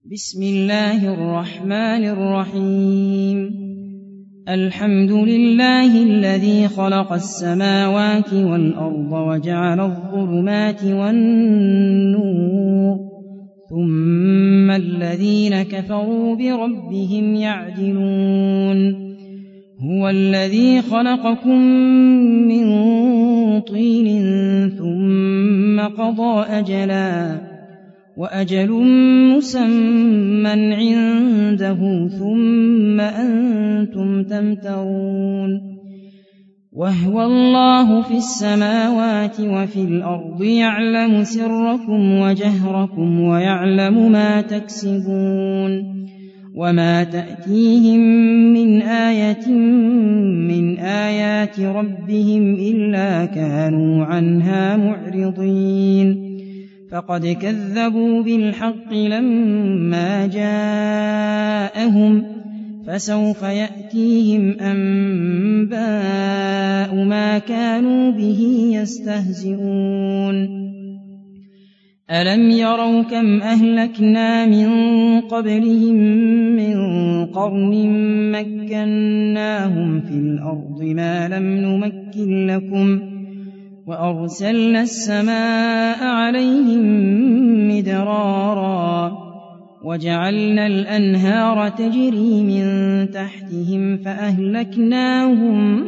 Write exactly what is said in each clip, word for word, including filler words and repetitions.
بسم الله الرحمن الرحيم الحمد لله الذي خلق السماوات والأرض وجعل الظلمات والنور ثم الذين كفروا بربهم يعدلون هو الذي خلقكم من طين ثم قضى أجلا وأجل مسمى عنده ثم أنتم تمترون وهو الله في السماوات وفي الأرض يعلم سركم وجهركم ويعلم ما تكسبون وما تأتيهم من آية من آيات ربهم إلا كانوا عنها معرضين فقد كذبوا بالحق لما جاءهم فسوف يأتيهم أنباء ما كانوا به يستهزئون ألم يروا كم أهلكنا من قبلهم من قرن مكناهم في الأرض ما لم نمكن لكم وأرسلنا السماء عليهم مدرارا وجعلنا الأنهار تجري من تحتهم فأهلكناهم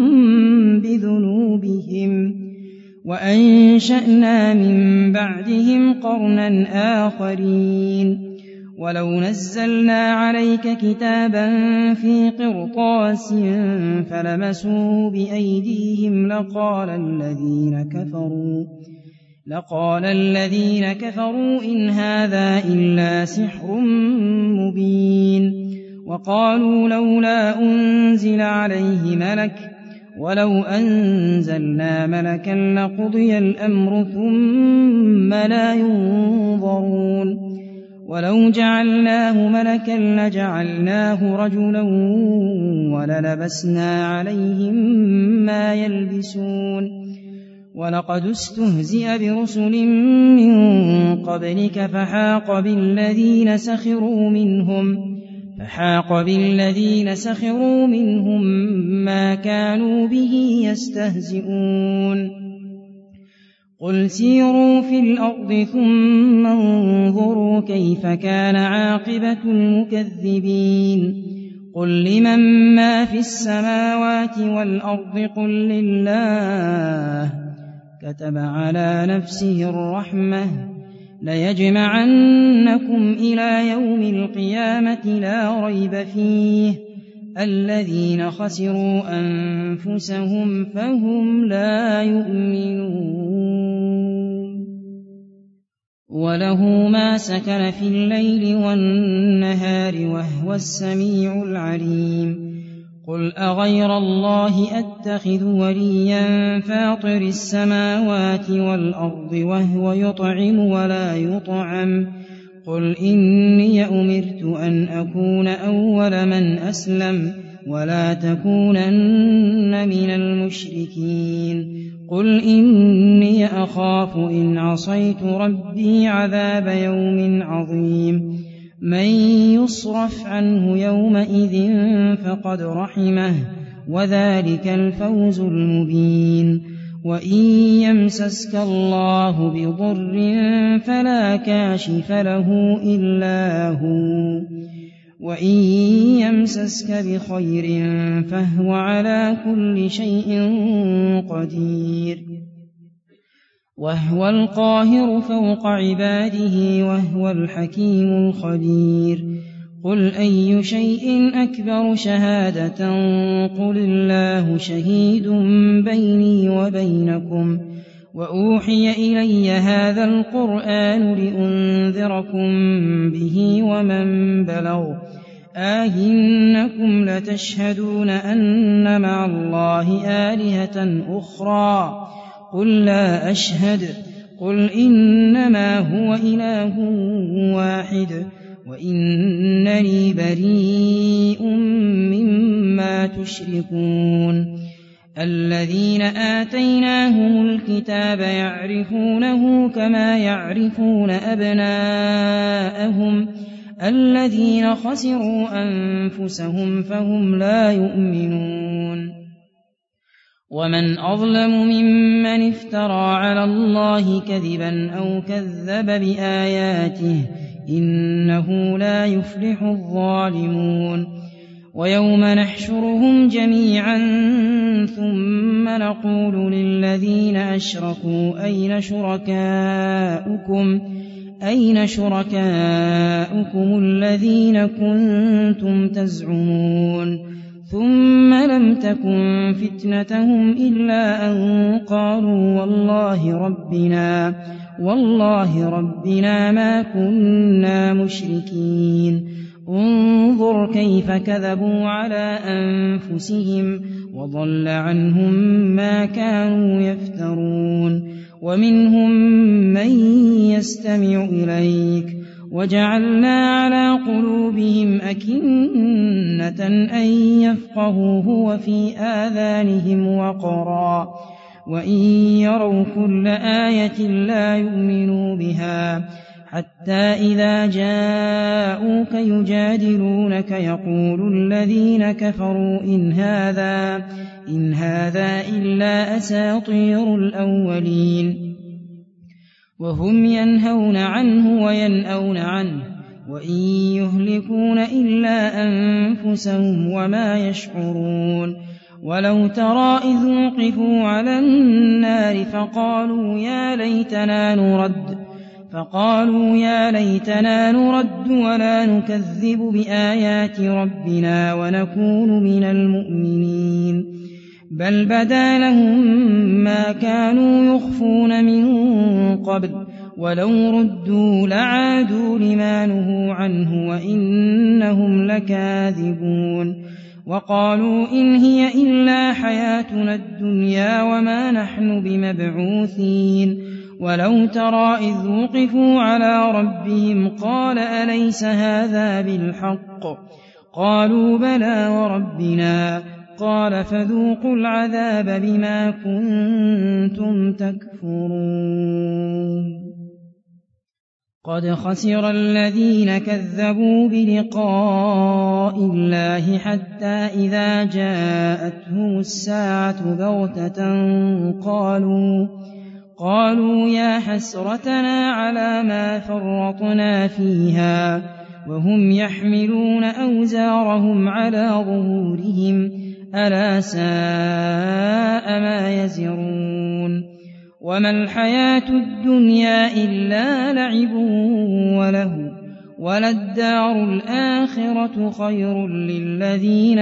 بذنوبهم وأنشأنا من بعدهم قرنا آخرين ولو نزلنا عليك كتابا في قرطاس فلمسوه بأيديهم لقال الذين كفروا لقال الذين كفروا إن هذا إلا سحر مبين وقالوا لولا أنزل عليه ملك ولو أنزلنا ملكا لقضي الأمر ثم لا ينظرون ولو جعلناه ملكا لجعلناه رجلا وللبسنا عليهم ما يلبسون ولقد استهزئ برسل من قبلك فحاق بالذين سخروا منهم فحاق بالذين سخروا منهم ما كانوا به يستهزئون قل سيروا في الأرض ثم انظروا كيف كان عاقبة المكذبين قل لمن ما في السماوات والأرض قل لله كتب على نفسه الرحمة ليجمعنكم إلى يوم القيامة لا ريب فيه الذين خسروا أنفسهم فهم لا يؤمنون وله ما سكن في الليل والنهار وهو السميع العليم قل أغير الله أتخذ وليا فاطر السماوات والأرض وهو يطعم ولا يطعم قل إني أمرت أن أكون أول من أسلم ولا تكونن من المشركين قل إني أخاف إن عصيت ربي عذاب يوم عظيم من يصرف عنه يومئذ فقد رحمه وذلك الفوز المبين وإن يمسسك الله بضر فلا كاشف له إلا هو وإن يمسسك بخير فهو على كل شيء قدير وهو القاهر فوق عباده وهو الحكيم الخبير قل أي شيء أكبر شهادة قل الله شهيد بيني وبينكم وأوحي إلي هذا القرآن لأنذركم به ومن بلغ آئنكم لتشهدون أن مع الله آلهة أخرى قل لا أشهد قل إنما هو إله واحد وإنني بريء مما تشركون الذين آتيناهم الكتاب يعرفونه كما يعرفون أبناءهم الذين خسروا أنفسهم فهم لا يؤمنون ومن أظلم ممن افترى على الله كذبا أو كذب بآياته إنه لا يفلح الظالمون ويوم نحشرهم جميعا ثم نقول للذين أشركوا أين شركاؤكم أين شركاؤكم الذين كنتم تزعمون ثم لم تكن فتنتهم إلا أن قالوا والله ربنا والله ربنا ما كنا مشركين انظر كيف كذبوا على أنفسهم وضل عنهم ما كانوا يفترون ومنهم من يستمع إليك وجعلنا على قلوبهم أكنة أن يفقهوه وفي آذانهم وقرا وإن يروا كل آية لا يؤمنوا بها حتى إذا جاءوك يجادلونك يقول الذين كفروا إن هذا إن هذا إلا أساطير الأولين وهم ينهون عنه وينأون عنه وإن يهلكون إلا أنفسهم وما يشعرون ولو ترى إذ وقفوا على النار فقالوا يا ليتنا نرد فقالوا يا ليتنا نرد ولا نكذب بآيات ربنا ونكون من المؤمنين بل بدا لهم ما كانوا يخفون من قبل ولو ردوا لعادوا لما نهوا عنه وإنهم لكاذبون وقالوا إن هي إلا حياتنا الدنيا وما نحن بمبعوثين ولو ترى إذ وقفوا على ربهم قال أليس هذا بالحق قالوا بلى وربنا قال فذوقوا العذاب بما كنتم تكفرون قد خسر الذين كذبوا بلقاء الله حتى إذا جاءتهم الساعة بغتة قالوا قالوا يا حسرتنا على ما فرطنا فيها وهم يحملون أوزارهم على ظهورهم ألا ساء ما يزرون وما الحياة الدنيا إلا لعب وله وللدار الآخرة خير للذين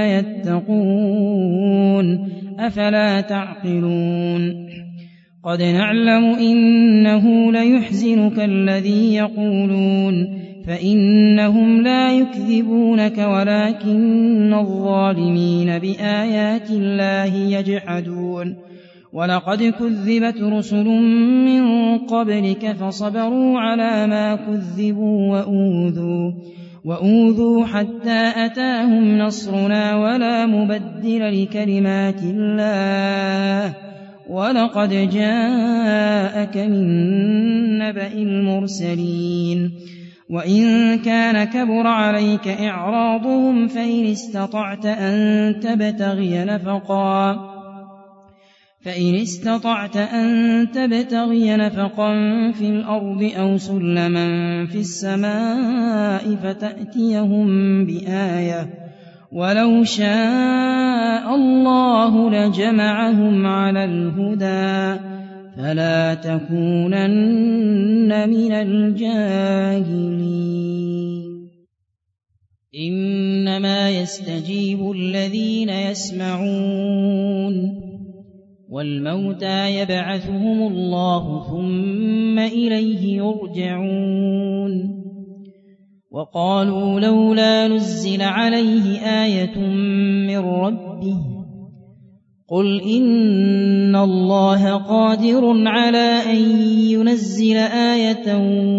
يتقون أفلا تعقلون قد نعلم إنه ليحزنك الذي يقولون فإنهم لا يكذبونك ولكن الظالمين بآيات الله يجحدون ولقد كذبت رسل من قبلك فصبروا على ما كذبوا وأوذوا وأوذوا حتى أتاهم نصرنا ولا مبدل لكلمات الله ولقد جاءك من نبأ المرسلين وإن كان كبر عليك إعراضهم فإن استطعت أن تبتغي نفقا فإن استطعت أن تبتغي نفقا في الأرض أو سلما في السماء فتأتيهم بآية ولو شاء الله لجمعهم على الهدى فلا تكونن من الجاهلين إنما يستجيب الذين يسمعون والموتى يبعثهم الله ثم إليه يرجعون وقالوا لولا نزل عليه آية من ربه قل إن الله قادر على أن ينزل آية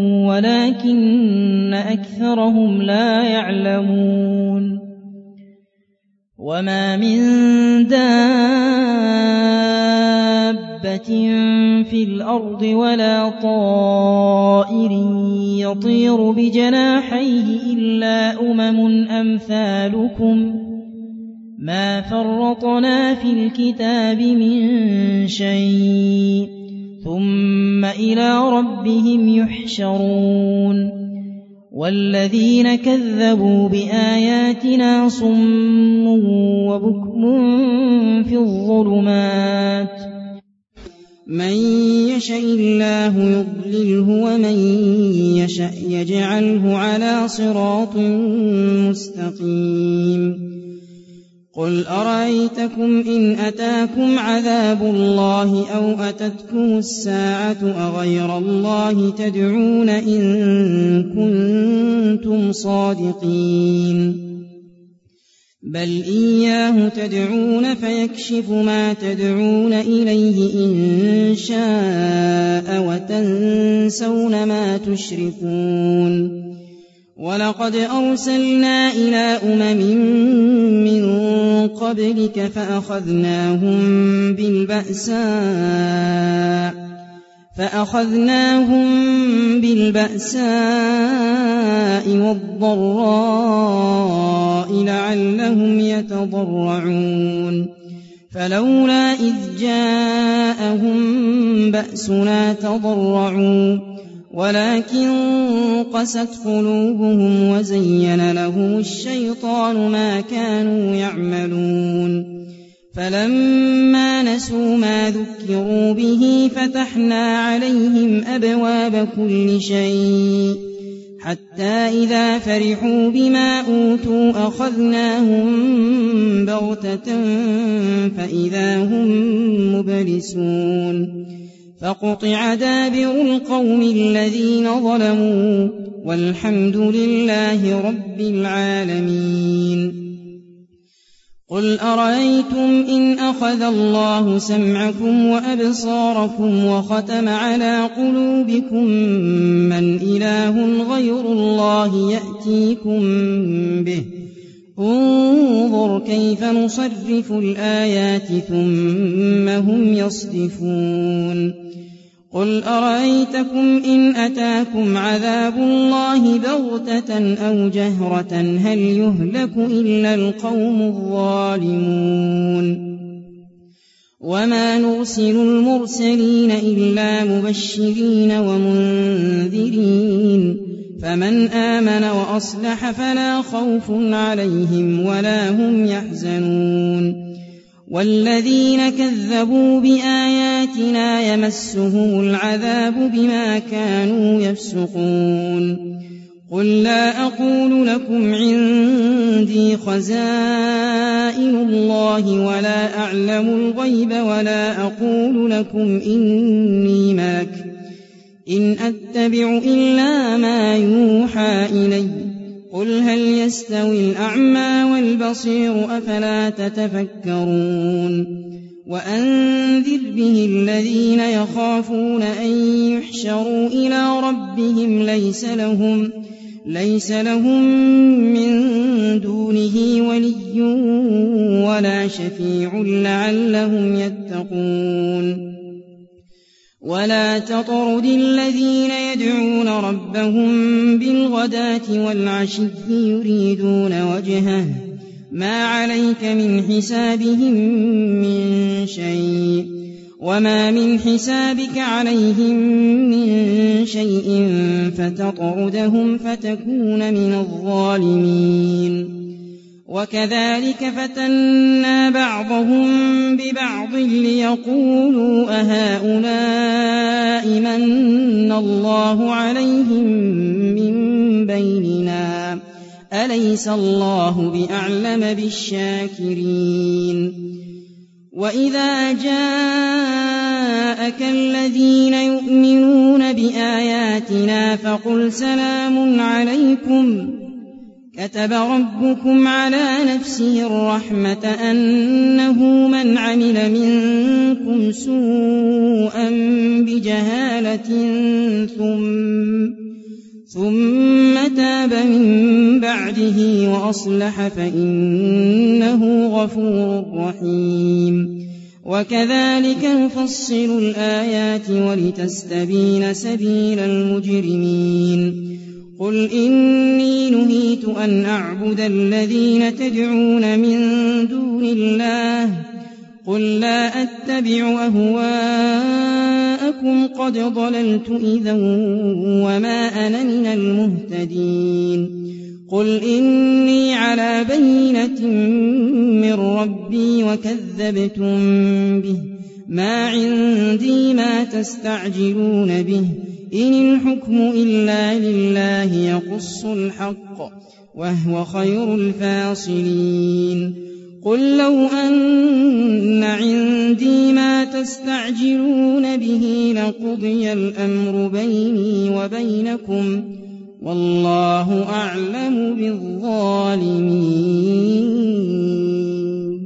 ولكن أكثرهم لا يعلمون وما من دابة دابة في الأرض ولا طائر يطير بجناحيه إلا أمم أمثالكم ما فرطنا في الكتاب من شيء ثم إلى ربهم يحشرون والذين كذبوا بآياتنا صم وبكم في الظلمات من يشاء الله يضلله ومن يشاء يجعله على صراط مستقيم قل أرأيتكم إن أتاكم عذاب الله أو أتتكم الساعة أغير الله تدعون إن كنتم صادقين بل إياه تدعون فيكشف ما تدعون إليه إن شاء وتنسون ما تشركون ولقد أرسلنا إلى أمم من قبلك فأخذناهم بالبأساء فأخذناهم بالبأساء والضراء لعلهم يتضرعون فلولا إذ جاءهم بأسنا تضرعوا ولكن قست قلوبهم وزين لهم الشيطان ما كانوا يعملون فلما نسوا ما ذكروا به فتحنا عليهم أبواب كل شيء حتى إذا فرحوا بما أوتوا أخذناهم بغتة فإذا هم مبلسون فقطع دابر القوم الذين ظلموا والحمد لله رب العالمين قل أرأيتم إن أخذ الله سمعكم وأبصاركم وختم على قلوبكم من إله غير الله يأتيكم به انظر كيف نصرف الآيات ثم هم يصدفون قل أرأيتكم إن أتاكم عذاب الله بغتة أو جهرة هل يهلك إلا القوم الظالمون وما نرسل المرسلين إلا مبشرين ومنذرين فمن آمن وأصلح فلا خوف عليهم ولا هم يحزنون والذين كذبوا بآياتنا يمسهم العذاب بما كانوا يفسقون قل لا أقول لكم عندي خزائن الله ولا أعلم الغيب ولا أقول لكم إني ملك إن أتبع إلا ما يوحى إلي قل هل يستوي الأعمى والبصير أفلا تتفكرون وأنذر به الذين يخافون أن يحشروا إلى ربهم ليس لهم ليس لهم من دونه ولي ولا شفيع لعلهم يتقون ولا تطرد الذين يدعون ربهم بالغداة والعشي يريدون وجهه ما عليك من حسابهم من شيء وما من حسابك عليهم من شيء فتطردهم فتكون من الظالمين وكذلك فتنا بعضهم ببعض ليقولوا أهؤلاء من الله عليهم من بيننا أليس الله بأعلم بالشاكرين وإذا جاءك الذين يؤمنون بآياتنا فقل سلام عليكم كتب ربكم على نفسه الرحمة أنه من عمل منكم سوءا بجهالة ثم, ثم تاب من بعده وأصلح فإنه غفور رحيم وكذلك نفصل الآيات ولتستبين سبيل المجرمين قل إني نهيت أن أعبد الذين تدعون من دون الله قل لا أتبع أهواءكم قد ضللت إذا وما أنا من المهتدين قل إني على بينة من ربي وكذبتم به ما عندي ما تستعجلون به إن الحكم إلا لله يقص الحق وهو خير الفاصلين قل لو أن عندي ما تستعجلون به لقضي الأمر بيني وبينكم والله أعلم بالظالمين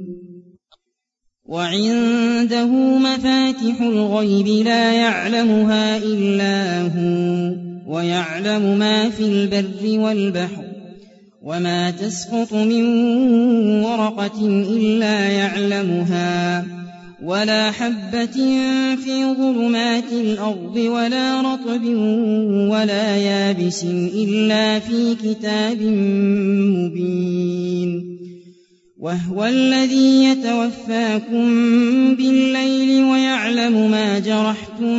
وعنده مفاتح الغيب لا يعلمها إلا هو ويعلم ما في البر والبحر وما تسقط من ورقة إلا يعلمها ولا حبة في ظلمات الأرض ولا رطب ولا يابس إلا في كتاب مبين وهو الذي يتوفاكم بالليل ويعلم ما جرحتم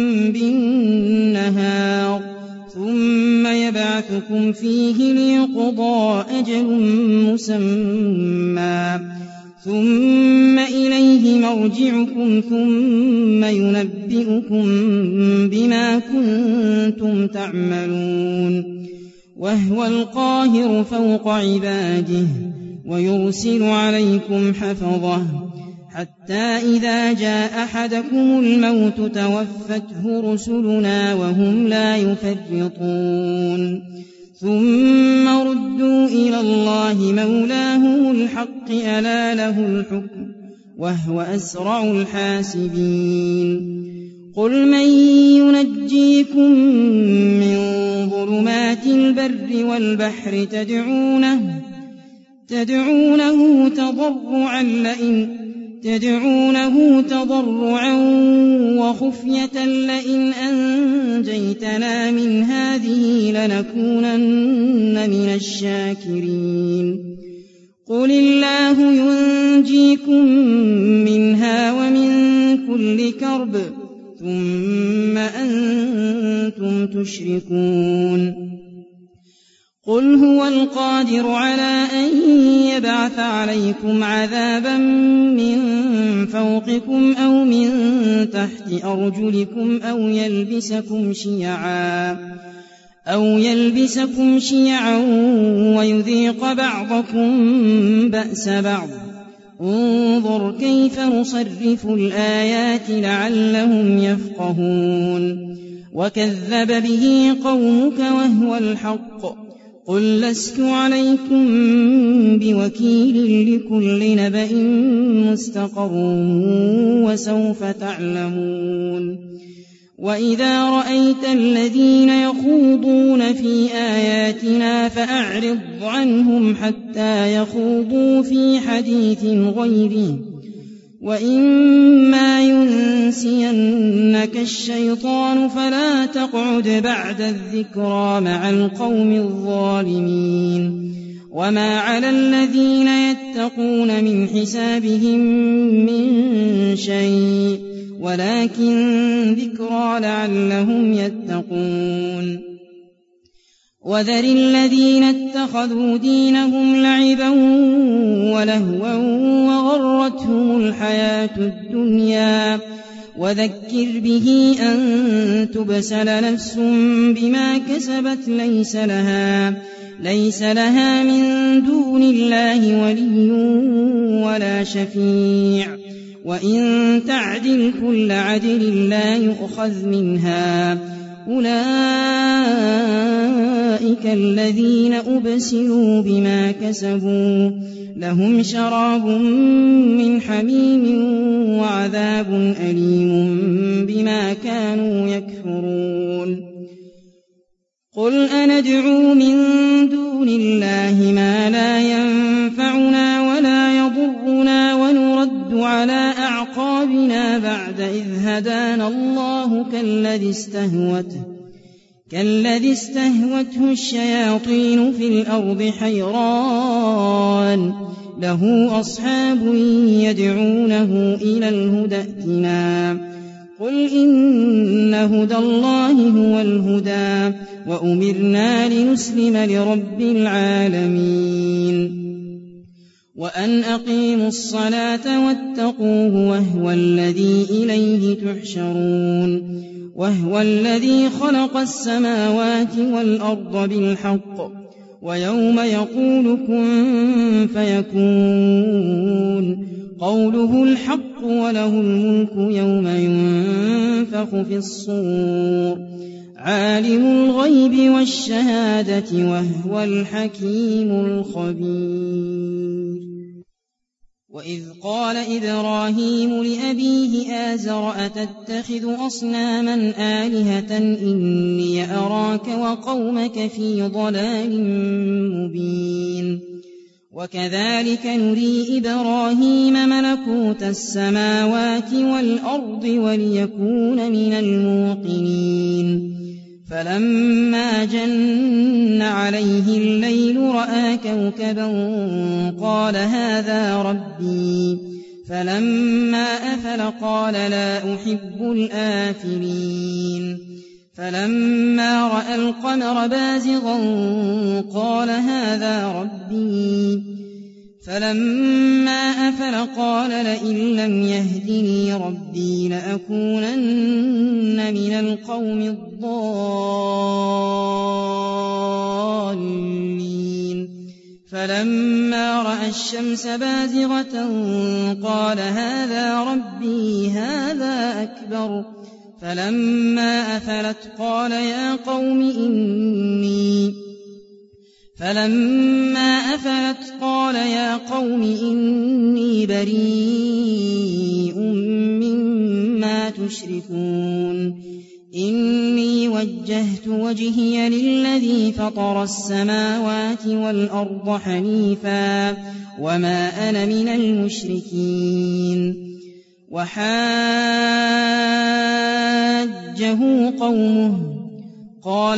بالنهار ثم يبعثكم فيه ليقضى أجل مسمى ثم إليه مرجعكم ثم ينبئكم بما كنتم تعملون وهو القاهر فوق عباده ويرسل عليكم حفظه حتى إذا جاء أحدكم الموت توفته رسلنا وهم لا يفرطون ثم ردوا إلى الله مولاهم الحق ألا له الحكم وهو أسرع الحاسبين قل من ينجيكم من ظلمات البر والبحر تدعونه تدعونه تضرعا لئن تدعونه تضرعا وخفية لئن أنجيتنا من هذه لنكونن من الشاكرين قل الله ينجيكم منها ومن كل كرب ثم أنتم تشركون قل هو القادر على أن يبعث عليكم عذابا من فوقكم أو من تحت أرجلكم أو يلبسكم شيعا أو يلبسكم شيعا ويذيق بعضكم بأس بعض انظر كيف نصرف الآيات لعلهم يفقهون وكذب به قومك وهو الحق قل لست عليكم بوكيل لكل نبأ مستقر وسوف تعلمون وإذا رأيت الذين يخوضون في آياتنا فأعرض عنهم حتى يخوضوا في حديث غيره وإما ينسينك الشيطان فلا تقعد بعد الذكرى مع القوم الظالمين وما على الذين يتقون من حسابهم من شيء ولكن ذكرى لعلهم يتقون وذر الذين اتخذوا دينهم لعبا ولهوا وغرتهم الحياة الدنيا وذكر به أن تبسل نفس بما كسبت ليس لها ليس لها من دون الله ولي ولا شفيع وإن تعدل كل عدل لا يؤخذ منها أولئك الذين أبسلوا بما كسبوا لهم شراب من حميم وعذاب أليم بما كانوا يكفرون قل أندعو من دون الله ما لا ينفعنا ولا يضرنا ونرد على أعقابنا استهوته كالذي استهوته الشياطين في الأرض حيران له أصحاب يدعونه إلى الهدى ائتنا قل إن هدى الله هو الهدى وأمرنا لنسلم لرب العالمين وأن أقيموا الصلاة واتقوه وهو الذي إليه تحشرون وهو الذي خلق السماوات والأرض بالحق ويوم يقول كن فيكون قوله الحق وله الملك يوم ينفخ في الصور عالم الغيب والشهادة وهو الحكيم الخبير وإذ قال إبراهيم لأبيه آزر أتتخذ أصناما آلهة إني أراك وقومك في ضلال مبين وكذلك نري إبراهيم ملكوت السماوات والأرض وليكون من الموقنين فلما جن عليه الليل رأى كوكبا قال هذا ربي فلما أفل قال لا أحب الآفلين فلما رأى القمر بازغا قال هذا ربي فلما أفل قال لئن لم يهدني ربي لأكونن من القوم الضالين فلما رأى الشمس بازغة قال هذا ربي هذا أكبر فلما أفلت قال يا قوم إني فلما أفلت قال يا قوم إني بريء مما تشركون إني وجهت وجهي للذي فطر السماوات والأرض حنيفا وما أنا من المشركين وحاجه قومه قال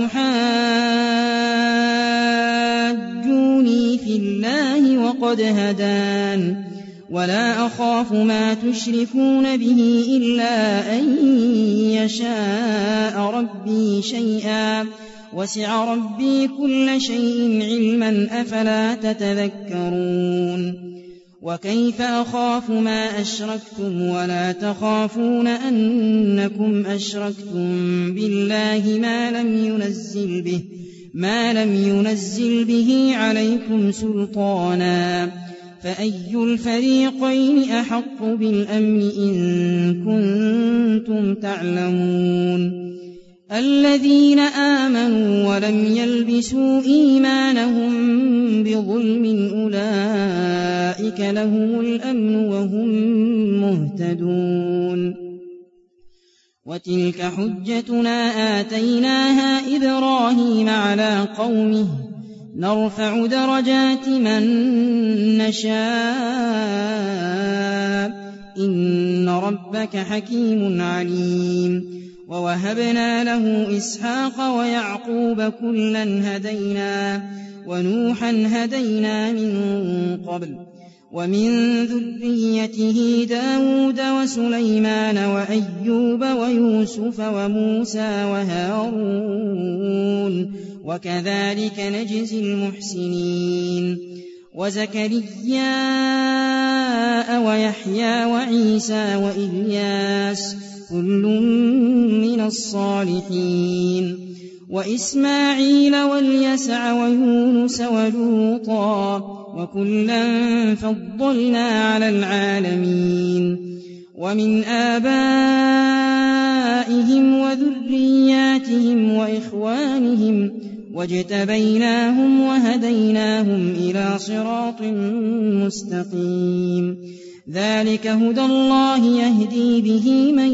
أتحاجوني في الله وقد هدان ولا أخاف ما تشركون به إلا أن يشاء ربي شيئا وسع ربي كل شيء علما أفلا تتذكرون وكيف أخاف ما أشركتم ولا تخافون أنكم أشركتم بالله ما لم ينزل به ما لم ينزل به عليكم سلطانا فأي الفريقين أحق بالأمن إن كنتم تعلمون الذين آمنوا ولم يلبسوا إيمانهم بظلم أولئك لهم الأمن وهم مهتدون وتلك حجتنا آتيناها إبراهيم على قومه نرفع درجات من نشاء إن ربك حكيم عليم ووهبنا له إسحاق ويعقوب كلا هدينا ونوحا هدينا من قبل ومن ذريته داود وسليمان وأيوب ويوسف وموسى وهارون وكذلك نجزي المحسنين وزكريا ويحيى وعيسى وإلياس كل من الصالحين وإسماعيل واليسع ويونس ولوطا وكلا فضلنا على العالمين ومن آبائهم وذرياتهم وإخوانهم واجتبيناهم وهديناهم إلى صراط مستقيم ذلك هدى الله يهدي به من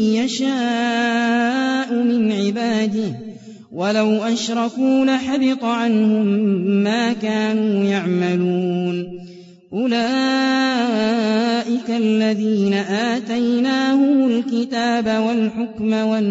يشاء من عباده ولو أشركوا لحبط عنهم ما كانوا يعملون أولئك الذين آتيناهم الكتاب والحكم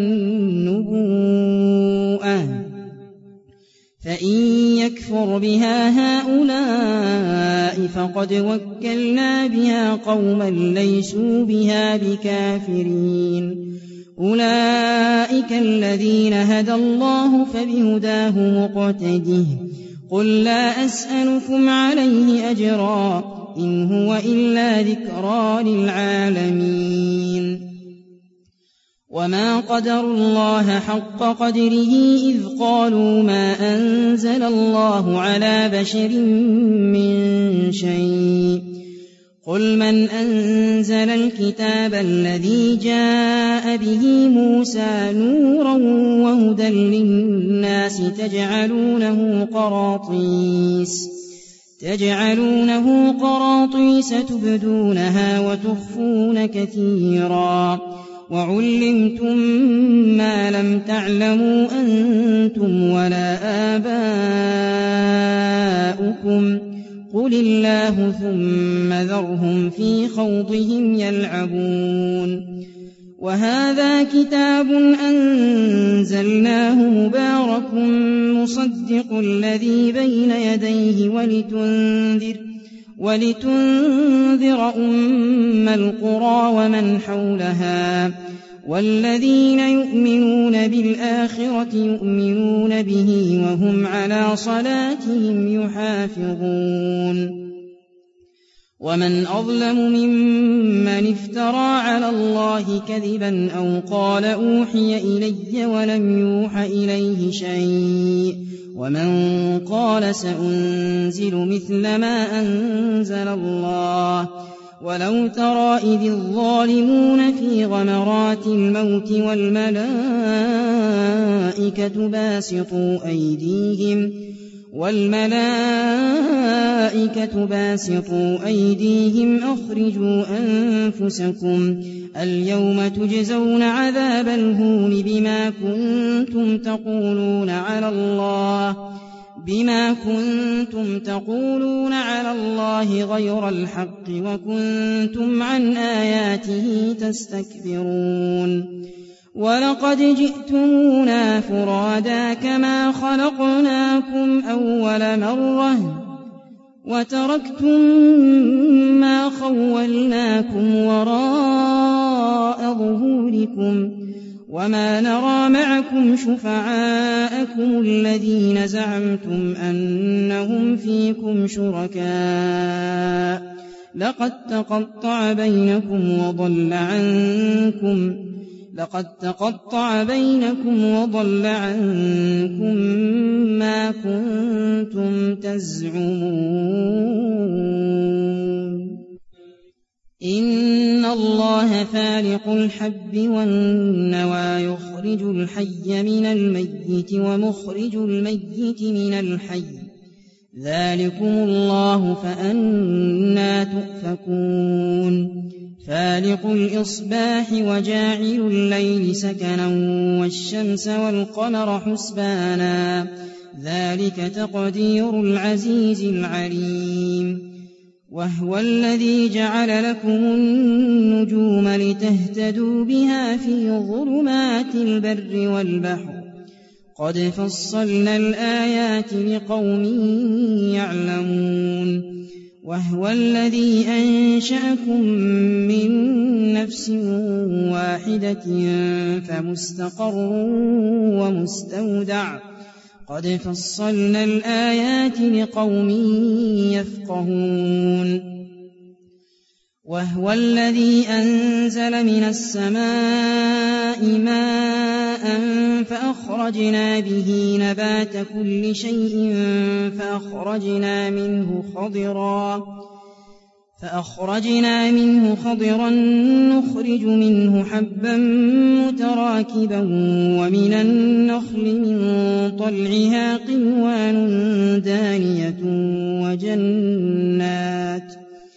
والنبوءة فإن يكفر بها هؤلاء فقد وكلنا بها قوما ليسوا بها بكافرين أولئك الذين هدى الله فبهداه مقتده قل لا أسألكم عليه أجرا إن هو إلا ذكرى للعالمين وما قدروا الله حق قدره إذ قالوا ما أنزل الله على بشر من شيء قل من أنزل الكتاب الذي جاء به موسى نورا وهدى للناس تجعلونه قراطيس تجعلونه قراطيس تبدونها وتخفون كثيرا وعلمتم ما لم تعلموا أنتم ولا آباؤكم قل الله ثم ذرهم في خوضهم يلعبون وهذا كتاب أنزلناه مبارك مصدق الذي بين يديه ولتنذر ولتنذر أم القرى ومن حولها والذين يؤمنون بالآخرة يؤمنون به وهم على صلاتهم يحافظون ومن أظلم ممن افترى على الله كذبا أو قال أوحي إلي ولم يوح إليه شيء ومن قال سأنزل مثل ما أنزل الله ولو ترى إذ الظالمون في غمرات الموت والملائكة باسطوا أيديهم والملائكة باسطوا أيديهم أخرجوا أنفسكم اليوم تجزون عذاب الهون بما كنتم تقولون على الله بما كنتم تقولون على الله غير الحق وكنتم عن آياته تستكبرون ولقد جئتمونا فرادا كما خلقناكم أول مرة وتركتم ما خولناكم وراء ظهوركم وما نرى معكم شفعاءكم الذين زعمتم أنهم فيكم شركاء لقد تقطع بينكم وضل عنكم لقد تقطع بينكم وضل عنكم ما كنتم تزعمون إن الله فالق الحب والنوى يخرج الحي من الميت ومخرج الميت من الحي ذلكم الله فأنى تؤفكون فالق الإصباح وجاعل الليل سكنا والشمس والقمر حسبانا ذلك تقدير العزيز العليم وهو الذي جعل لكم النجوم لتهتدوا بها في ظلمات البر والبحر قد فصلنا الآيات لقوم يعلمون وهو الذي أنشأكم من نفس واحدة فمستقر ومستودع قد فصلنا الآيات لقوم يفقهون وهو الذي أنزل من السماء ماء فأخرجنا به نبات كل شيء فأخرجنا منه خضرا فأخرجنا منه خضرا نخرج منه حبا متراكبا ومن النخل من طلعها قنوان دانية وجنات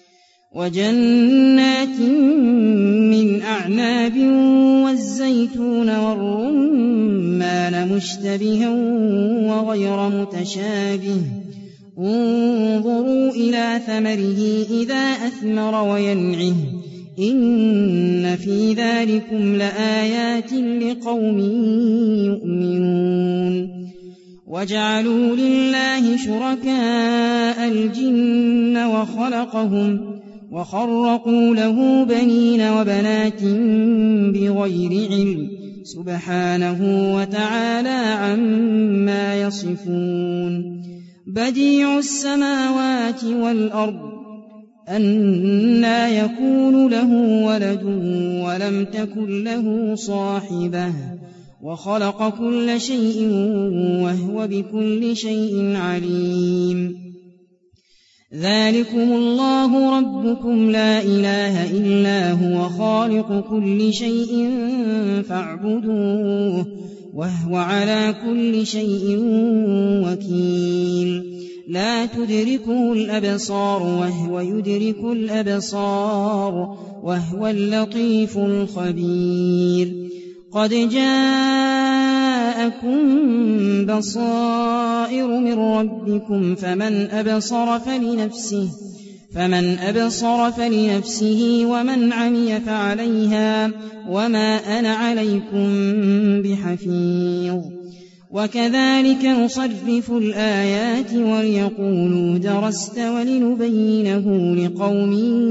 وجنات من أعناب والزيتون والرمان مشتبها وغير متشابه انظروا إلى ثمره إذا أثمر وينعه إن في ذلكم لآيات لقوم يؤمنون وجعلوا لله شركاء الجن وخلقهم وخرقوا له بنين وبنات بغير علم سبحانه وتعالى عما يصفون بديع السماوات والأرض أنى يكون له ولد ولم تكن له صاحبة وخلق كل شيء وهو بكل شيء عليم ذلكم الله ربكم لا إله إلا هو خالق كل شيء فاعبدوه وهو على كل شيء وكيل لا تدركه الأبصار وهو يدرك الأبصار وهو اللطيف الخبير قد جاءكم بصائر من ربكم فمن أبصر فلنفسه فمن أبصر فلنفسه ومن عمي فعليها وما أنا عليكم بحفيظ وكذلك نصرف الآيات وليقولوا درست ولنبينه لقوم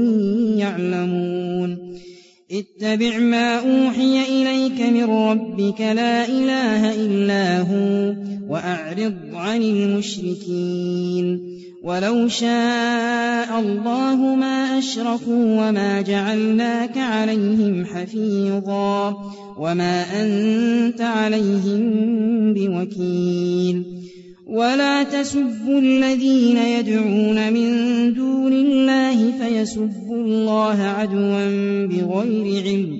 يعلمون اتبع ما أوحي إليك من ربك لا إله إلا هو وأعرض عن المشركين ولو شاء الله ما أشركوا وما جعلناك عليهم حفيظا وما أنت عليهم بوكيل ولا تسبوا الذين يدعون من دون الله فيسبوا الله عدوا بغير علم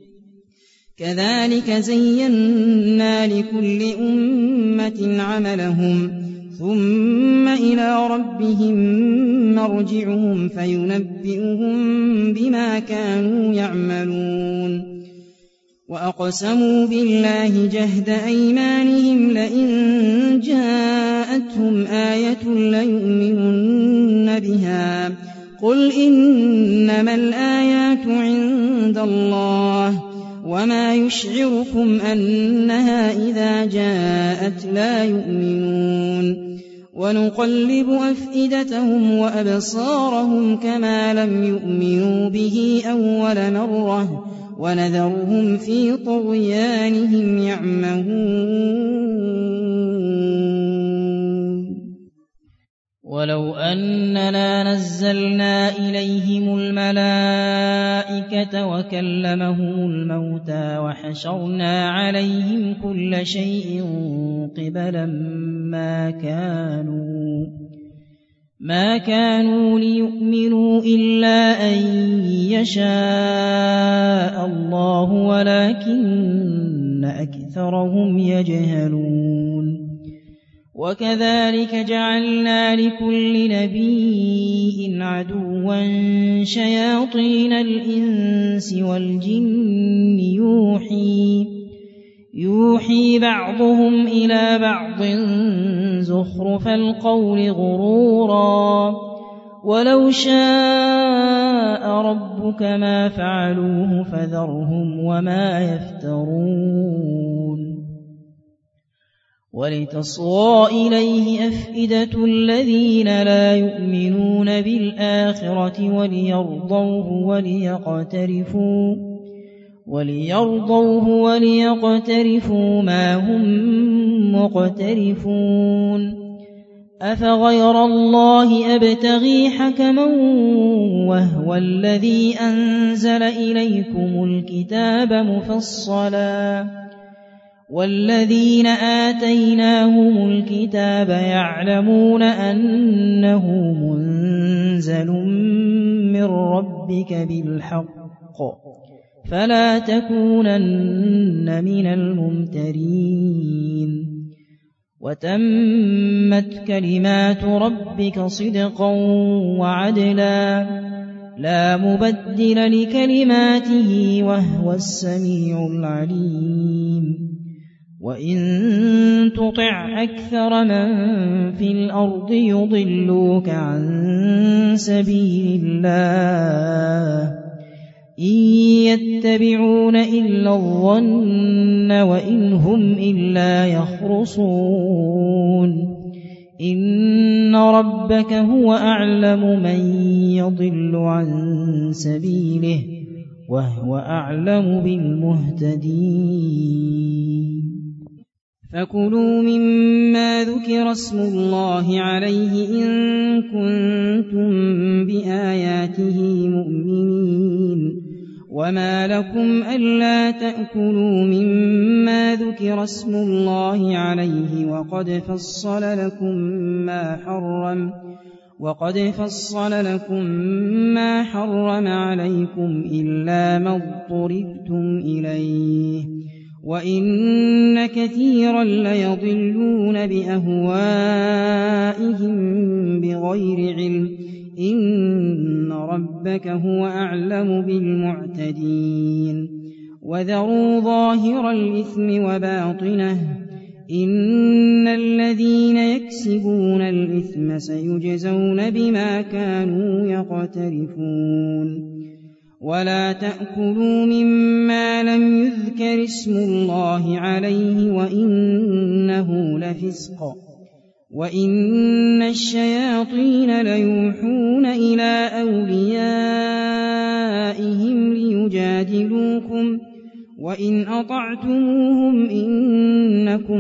كذلك زينا لكل أمة عملهم ثم إلى ربهم مرجعهم فينبئهم بما كانوا يعملون وأقسموا بالله جهد أيمانهم لئن جاءتهم آية ليؤمنن بها قل إنما الآيات عند الله وما يشعركم أنها إذا جاءت لا يؤمنون ونقلب أفئدتهم وأبصارهم كما لم يؤمنوا به أول مرة ونذرهم في طغيانهم يعمهون ولو أننا نزلنا إليهم الملائكة وكلمهم الموتى وحشرنا عليهم كل شيء قبلا ما كانوا ما كانوا ليؤمنوا إلا أن يشاء الله ولكن أكثرهم يجهلون وكذلك جعلنا لكل نبي عدوا شياطين الإنس والجن يوحي يوحي بعضهم إلى بعض زخرف القول غرورا ولو شاء ربك ما فعلوه فذرهم وما يفترون ولتصغى إليه أفئدة الذين لا يؤمنون بالآخرة وليرضوه وليقترفوا وليرضوه وليقترفوا ما هم مقترفون أفغير الله أبتغي حكما وهو الذي أنزل إليكم الكتاب مفصلا والذين آتيناهم الكتاب يعلمون أنه منزل من ربك بالحق فلا تكونن من الممترين وتمت كلمات ربك صدقا وعدلا لا مبدل لكلماته وهو السميع العليم وإن تطع أكثر من في الأرض يضلوك عن سبيل الله إن يتبعون إلا الظن وإن هم إلا يخرصون إن ربك هو أعلم من يضل عن سبيله وهو أعلم بالمهتدين فكلوا مما ذكر اسم الله عليه إن كنتم بآياته مؤمنين وما لكم ألا تأكلوا مما ذكر اسم الله عليه وقد فصل لكم ما حرم وقد فصل لكم ما حرم عليكم إلا ما اضطررتم إليه وإن كثيرا ليضلون بأهوائهم بغير علم إن ربك هو أعلم بالمعتدين وذروا ظاهر الإثم وباطنه إن الذين يكسبون الإثم سيجزون بما كانوا يقترفون ولا تأكلوا مما لم يذكر اسم الله عليه وإنه لفسق وإن الشياطين ليوحون إلى أوليائهم ليجادلوكم وإن أطعتموهم إنكم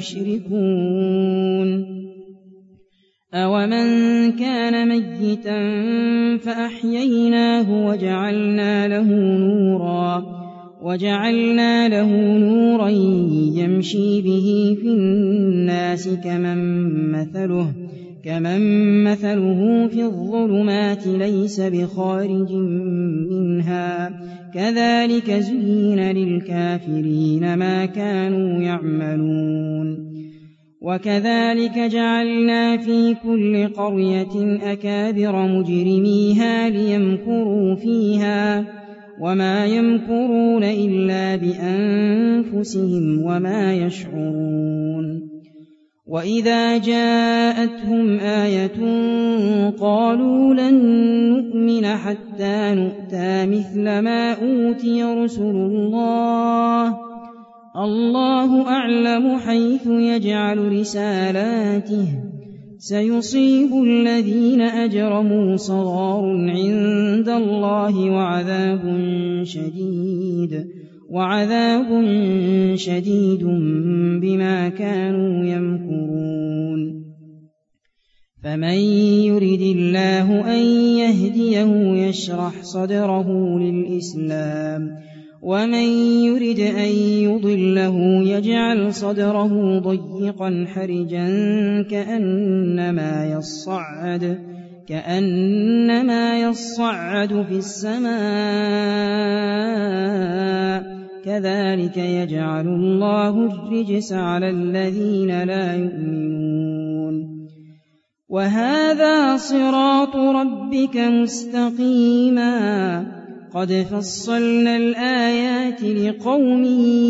لمشركون أومن كان ميتا فأحييناه وجعلنا له نورا وجعلنا له نورا يمشي به في الناس كمن مثله كمن مثله في الظلمات ليس بخارج منها كذلك زين للكافرين ما كانوا يعملون وكذلك جعلنا في كل قرية أكابر مجرميها ليمكروا فيها وما يمكرون إلا بأنفسهم وما يشعرون وإذا جاءتهم آية قالوا لن نؤمن حتى نؤتى مثل ما أوتي رسل الله الله أعلم حيث يجعل رسالاته سيصيب الذين أجرموا صغار عند الله وعذاب شديد وعذاب شديد بما كانوا يمكرون فمن يرد الله أن يهديه يشرح صدره للإسلام ومن يرد أن يضله يجعل صدره ضيقا حرجا كأنما يصعد كأنما يصعد في السماء كذلك يجعل الله الرجس على الذين لا يؤمنون وهذا صراط ربك مستقيما قد فصلنا الآيات لقوم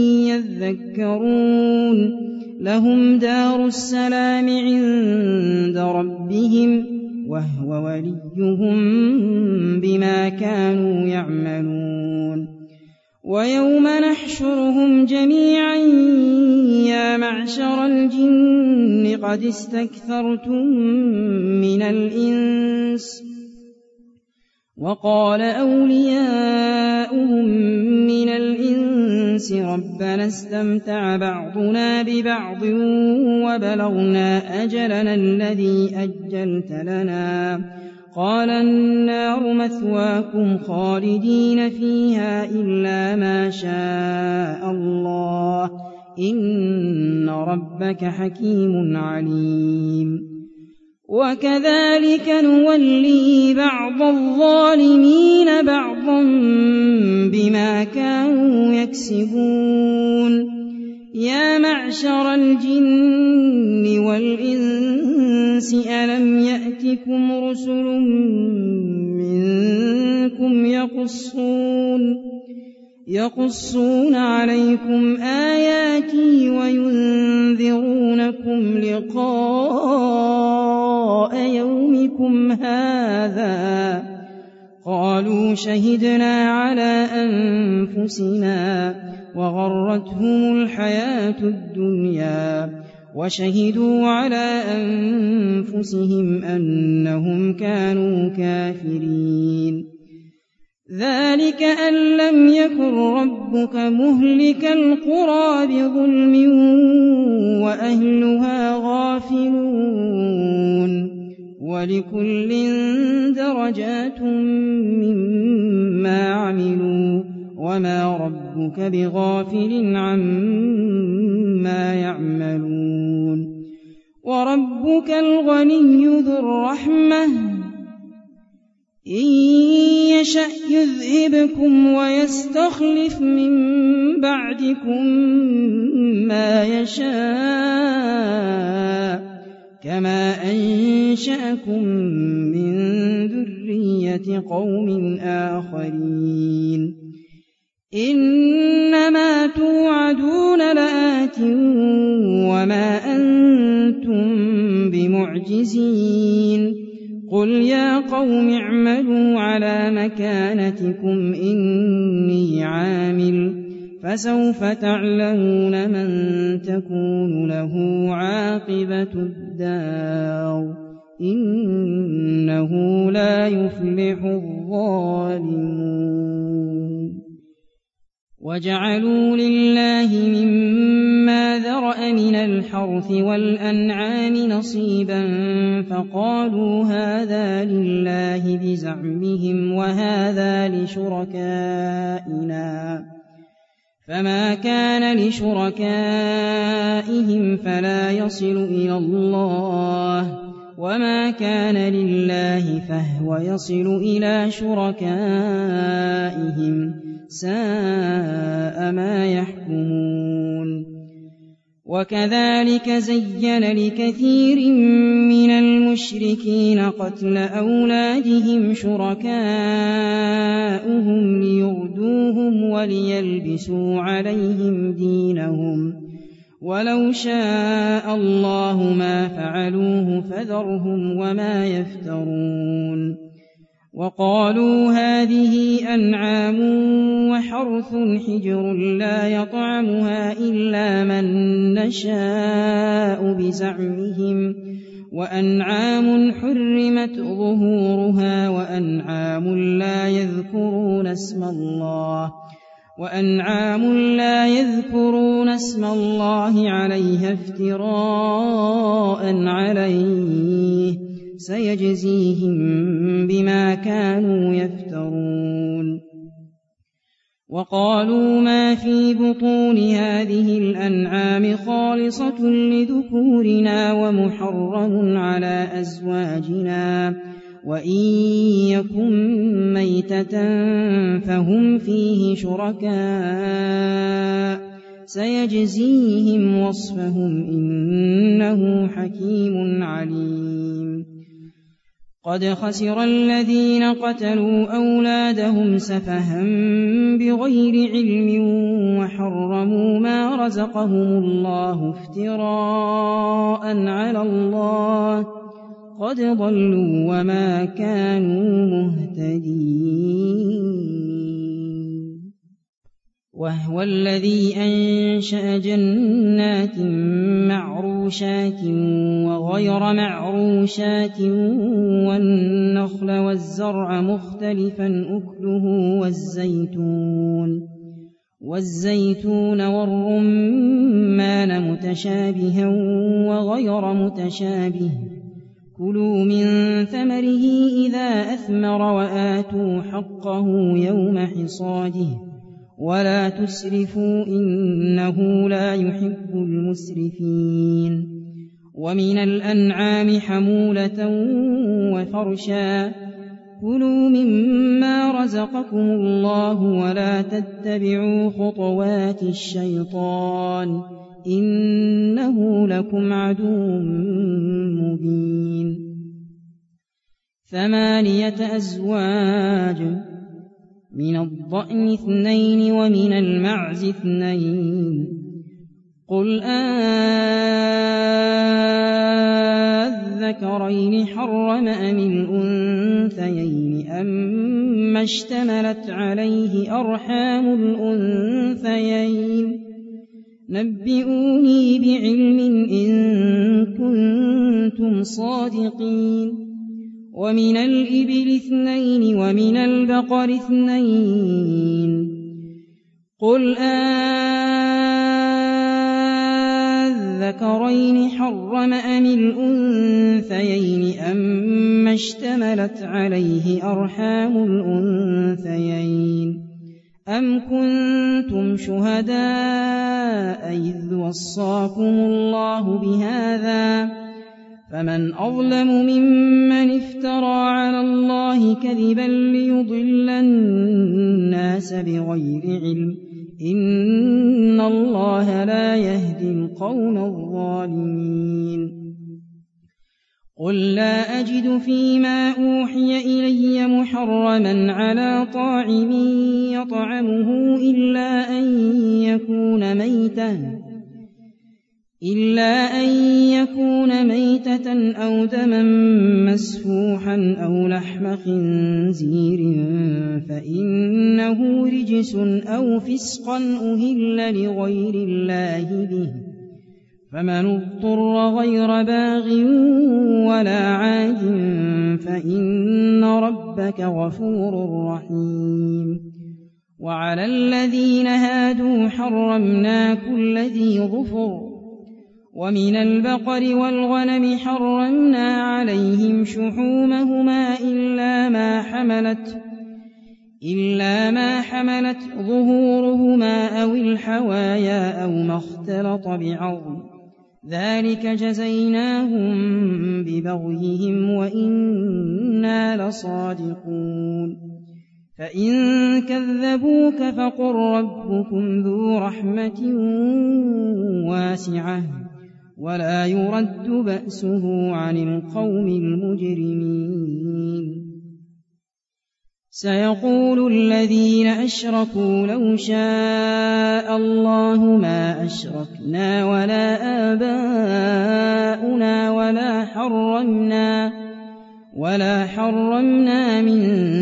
يذكرون لهم دار السلام عند ربهم وهو وليهم بما كانوا يعملون ويوم نحشرهم جميعا يا معشر الجن قد استكثرتم من الإنس وقال أولياؤهم من الإنس ربنا استمتع بعضنا ببعض وبلغنا أجلنا الذي أجلت لنا قال النار مثواكم خالدين فيها إلا ما شاء الله إن ربك حكيم عليم وكذلك نولي بعض الظالمين بعضا بما كانوا يكسبون يا معشر الجن والإنس ألم يأتكم رسل منكم يقصون يقصون عليكم آياتي وينذرونكم لقاء يومكم هذا قالوا شهدنا على أنفسنا وغرتهم الحياة الدنيا وشهدوا على أنفسهم أنهم كانوا كافرين ذلك أن لم يكن ربك مهلك القرى بظلم وأهلها غافلون ولكل درجات مما عملوا وما ربك بغافل عما يعملون وربك الغني ذو الرحمة إن يشأ يذهبكم ويستخلف من بعدكم ما يشاء كما أنشأكم من ذرية قوم آخرين إنما توعدون لآت وما أنتم بمعجزين قل يا قوم اعملوا على مكانتكم إني عامل فسوف تعلمون من تكون له عاقبة الدار إنه لا يفلح الظالمون وجعلوا لله مما ذرأ من الحرث والأنعام نصيبا فقالوا هذا لله بزعمهم وهذا لشركائنا فما كان لشركائهم فلا يصل إلى الله وما كان لله فهو يصل إلى شركائهم ساء ما يحكمون وكذلك زين لكثير من المشركين قتل أولادهم شركاؤهم ليردوهم وليلبسوا عليهم دينهم ولو شاء الله ما فعلوه فذرهم وما يفترون وقالوا هذه أنعام وحرث حجر لا يطعمها إلا من نشاء بزعمهم وأنعام حرمت ظهورها وأنعام لا يذكرون اسم الله وأنعام لا يذكرون اسم الله عليها افتراء عليه سيجزيهم بما كانوا يفترون وقالوا ما في بطون هذه الأنعام خالصة لذكورنا ومحرم على أزواجنا وإن يكن ميتة فهم فيه شركاء سيجزيهم وصفهم إنه حكيم عليم قد خسر الذين قتلوا أولادهم سفها بغير علم وحرموا ما رزقهم الله افتراء على الله قد ضلوا وما كانوا مهتدين وهو الذي أنشأ جنات معروشات وغير معروشات والنخل والزرع مختلفا أكله والزيتون والزيتون والرمان متشابها وغير متشابه كلوا من ثمره إذا أثمر وآتوا حقه يوم حصاده ولا تسرفوا إنه لا يحب المسرفين ومن الأنعام حمولة وفرشا كلوا مما رزقكم الله ولا تتبعوا خطوات الشيطان إنه لكم عدو مبين ثمانية أزواج من الضأن اثنين ومن المعز اثنين قل أذكرين حرم أم الأنثيين أما اشتملت عليه أرحام الأنثيين نبئوني بعلم إن كنتم صادقين ومن الإبل اثنين ومن البقر اثنين قل أذكرين حرم أم الأنثيين أما اشتملت عليه أرحام الأنثيين أم كنتم شهداء إذ وصاكم الله بهذا فمن أظلم ممن افترى على الله كذبا ليضل الناس بغير علم إن الله لا يهدي القوم الظالمين قل لا أجد فيما أوحي إلي محرما على طاعم يطعمه إلا أن يكون ميتة إلا أن يكون ميتة أو دما مسفوحا أو لحم خنزير فإنه رجس أو فسقا أهل لغير الله به فمن اضطر غير باغ ولا عاد فإن ربك غفور رحيم وعلى الذين هادوا حرمنا كل ذي ظفر ومن البقر والغنم حرمنا عليهم شحومهما إلا ما حملت إلا ما حملت ظهورهما أو الحوايا أو ما اختلط بعظم ذلك جزيناهم ببغيهم وإنا لصادقون فإن كذبوك فقل ربكم ذو رحمة واسعة ولا يرد بأسه عن القوم المجرمين سيقول الذين أشركوا لو شاء الله ما أشركنا ولا آباؤنا ولا حرمنا ولا حرمنا من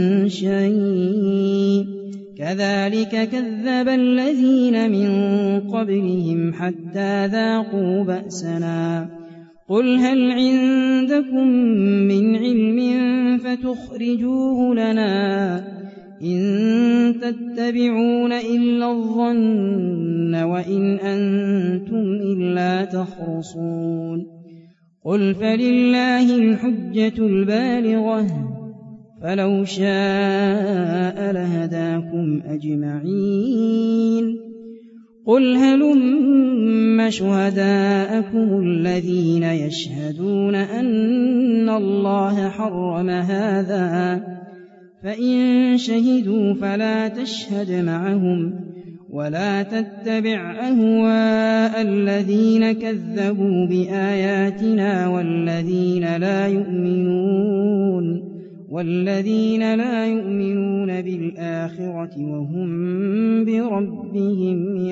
شيء كذلك كذب الذين من قبلهم حتى ذاقوا بأسنا قل هل عندكم من علم فتخرجوه لنا إن تتبعون إلا الظن وإن أنتم إلا تخرصون قل فلله الحجة البالغة فلو شاء لهداكم أجمعين قل هلم شهداءكم الذين يشهدون أن الله حرم هذا فإن شهدوا فلا تشهد معهم ولا تتبع أهواء الذين كذبوا بآياتنا والذين لا يؤمنون والذين لا يؤمنون بالآخرة وهم بربهم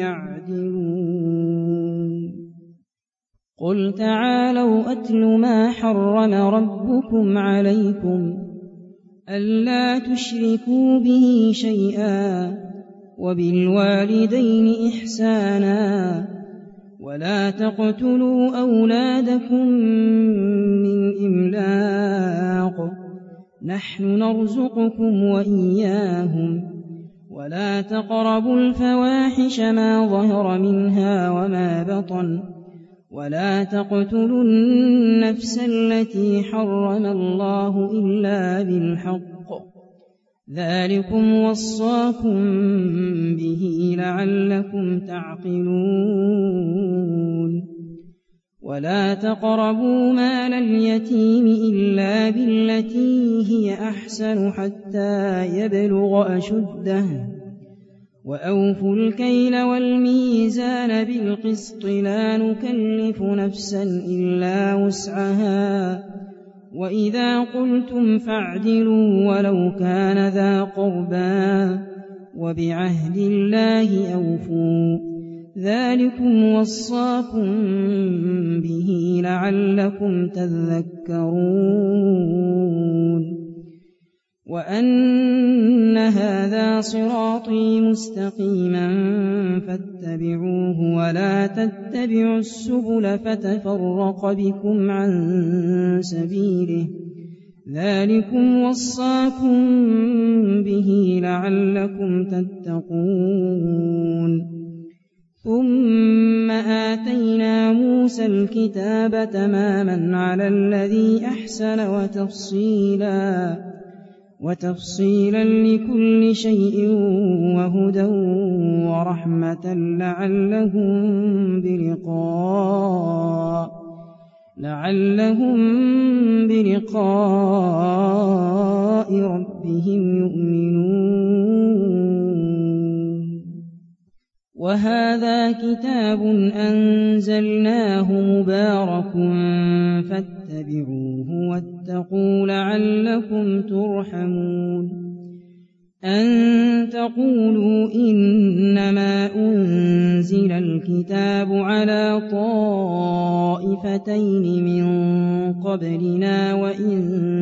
يعدلون قل تعالوا أتل ما حرم ربكم عليكم ألا تشركوا به شيئا وبالوالدين إحسانا ولا تقتلوا أولادكم من إملاق نحن نرزقكم وإياهم ولا تقربوا الفواحش ما ظهر منها وما بطن ولا تقتلوا النفس التي حرم الله إلا بالحق ذلكم وصاكم به لعلكم تعقلون ولا تقربوا مال اليتيم إلا بالتي هي أحسن حتى يبلغ أشده وأوفوا الكيل والميزان بالقسط لا نكلف نفسا إلا وسعها وإذا قلتم فاعدلوا ولو كان ذا قربى وبعهد الله أوفوا ذلكم وصاكم به لعلكم تذكرون وأن هذا صراطي مستقيما فاتبعوه ولا تتبعوا السبل فتفرق بكم عن سبيله ذلكم وصاكم به لعلكم تتقون ثم آتينا موسى الكتاب تماما على الذي أحسن وتفصيلا وتفصيلا لكل شيء وهدى ورحمة لعلهم بلقاء لعلهم بلقاء ربهم يؤمنون وهذا كتاب أنزلناه مبارك فاتبعوه واتقوا لعلكم ترحمون أن تقولوا إنما أنزل الكتاب على طائفتين من قبلنا وإن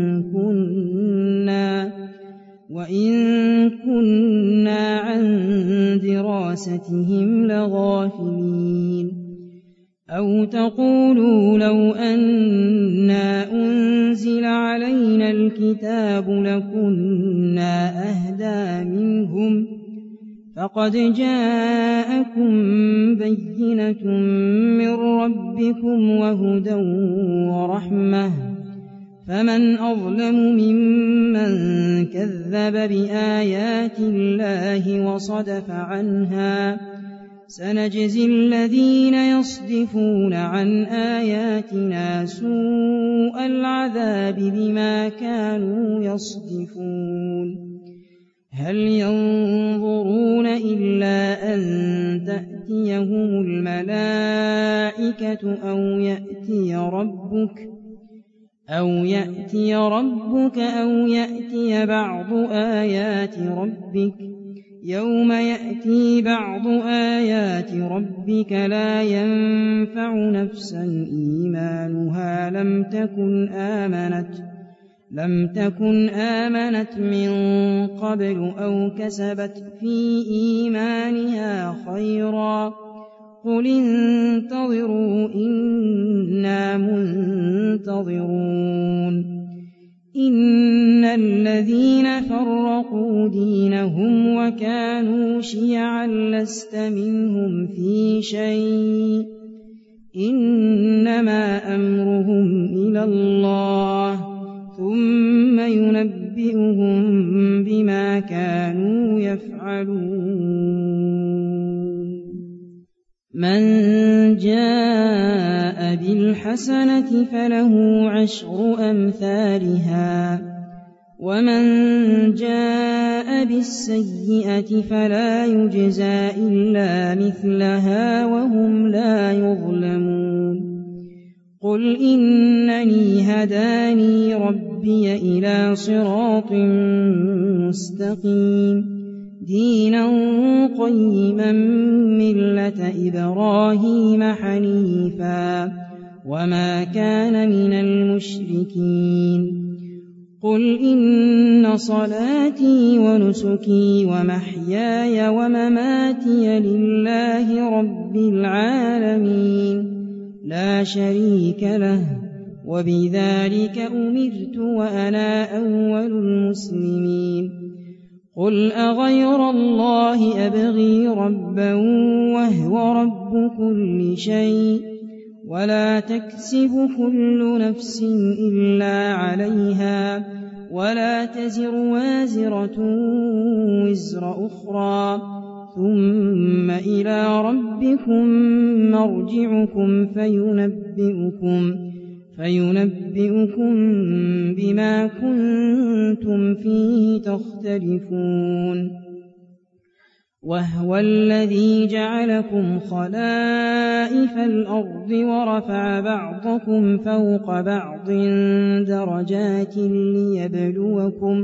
كنا وإن كنا عن دراستهم لغافلين أو تقولوا لو أنا أنزل علينا الكتاب لكنا أهدى منهم فقد جاءكم بينة من ربكم وهدى ورحمة فمن أظلم ممن كذب بآيات الله وصدف عنها سنجزي الذين يصدفون عن آياتنا سوء العذاب بما كانوا يصدفون هل ينظرون إلا أن تأتيهم الملائكة أو يأتي ربك أو يأتي ربك أو يأتي بعض آيات ربك يوم يأتي بعض آيات ربك لا ينفع نفسا إيمانها لم تكن آمنت لم تكن آمنت من قبل أو كسبت في إيمانها خيرا قل انتظروا إنا منتظرون إن الذين فرقوا دينهم وكانوا شيعا لست منهم في شيء إنما أمرهم إلى الله ثم ينبئهم بما كانوا يفعلون من جاء بالحسنة فله عشر أمثالها ومن جاء بالسيئة فلا يجزى إلا مثلها وهم لا يظلمون قل إنني هداني ربي إلى صراط مستقيم دينا قيما ملة إبراهيم حنيفا وما كان من المشركين قل إن صلاتي ونسكي ومحياي ومماتي لله رب العالمين لا شريك له وبذلك أمرت وأنا أول المسلمين قل أغير الله أبغي ربا وهو رب كل شيء ولا تكسب كل نفس إلا عليها ولا تزر وازرة وزر أخرى ثم إلى ربكم مرجعكم فينبئكم فينبئكم بما كنتم فيه تختلفون وهو الذي جعلكم خلائف الأرض ورفع بعضكم فوق بعض درجات ليبلوكم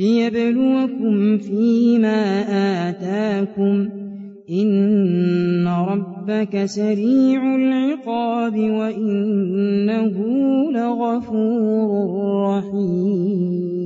ليبلوكم فيما آتاكم إن رَبَّكَ سَرِيعُ الْعِقَابِ وَإِنَّهُ لَغَفُورٌ رَّحِيمٌ